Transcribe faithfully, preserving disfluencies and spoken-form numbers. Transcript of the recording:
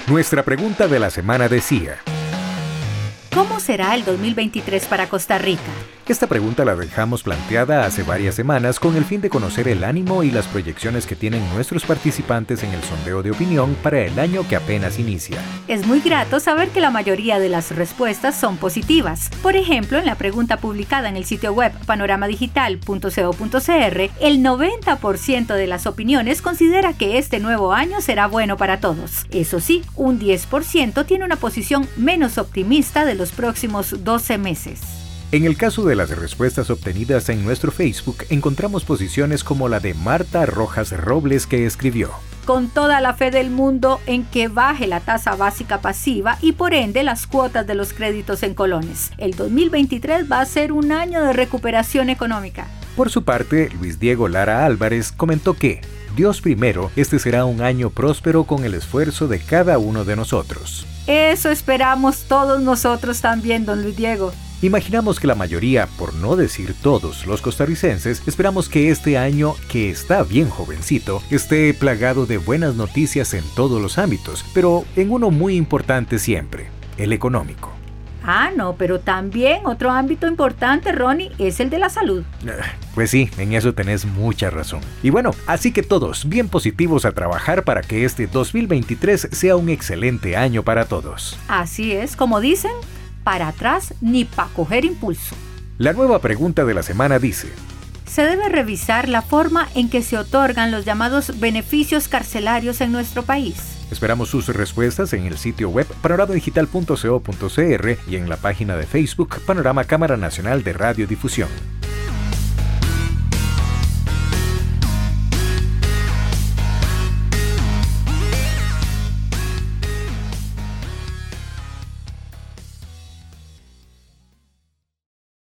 Nuestra pregunta de la semana decía: ¿cómo será el dos mil veintitrés para Costa Rica? Esta pregunta la dejamos planteada hace varias semanas con el fin de conocer el ánimo y las proyecciones que tienen nuestros participantes en el sondeo de opinión para el año que apenas inicia. Es muy grato saber que la mayoría de las respuestas son positivas. Por ejemplo, en la pregunta publicada en el sitio web panorama digital punto co punto cr, el noventa por ciento de las opiniones considera que este nuevo año será bueno para todos. Eso sí, un diez por ciento tiene una posición menos optimista de los próximos doce meses. En el caso de las respuestas obtenidas en nuestro Facebook, encontramos posiciones como la de Marta Rojas Robles, que escribió: con toda la fe del mundo en que baje la tasa básica pasiva y por ende las cuotas de los créditos en colones. El dos mil veintitrés va a ser un año de recuperación económica. Por su parte, Luis Diego Lara Álvarez comentó que, Dios primero, este será un año próspero con el esfuerzo de cada uno de nosotros. Eso esperamos todos nosotros también, don Luis Diego. Imaginamos que la mayoría, por no decir todos los costarricenses, esperamos que este año, que está bien jovencito, esté plagado de buenas noticias en todos los ámbitos, pero en uno muy importante siempre, el económico. Ah, no, pero también otro ámbito importante, Ronnie, es el de la salud. Pues sí, en eso tenés mucha razón. Y bueno, así que todos bien positivos a trabajar para que este dos mil veintitrés sea un excelente año para todos. Así es, como dicen, para atrás ni para coger impulso. La nueva pregunta de la semana dice: se debe revisar la forma en que se otorgan los llamados beneficios carcelarios en nuestro país. Esperamos sus respuestas en el sitio web panorama digital punto co punto cr y en la página de Facebook Panorama Cámara Nacional de Radiodifusión.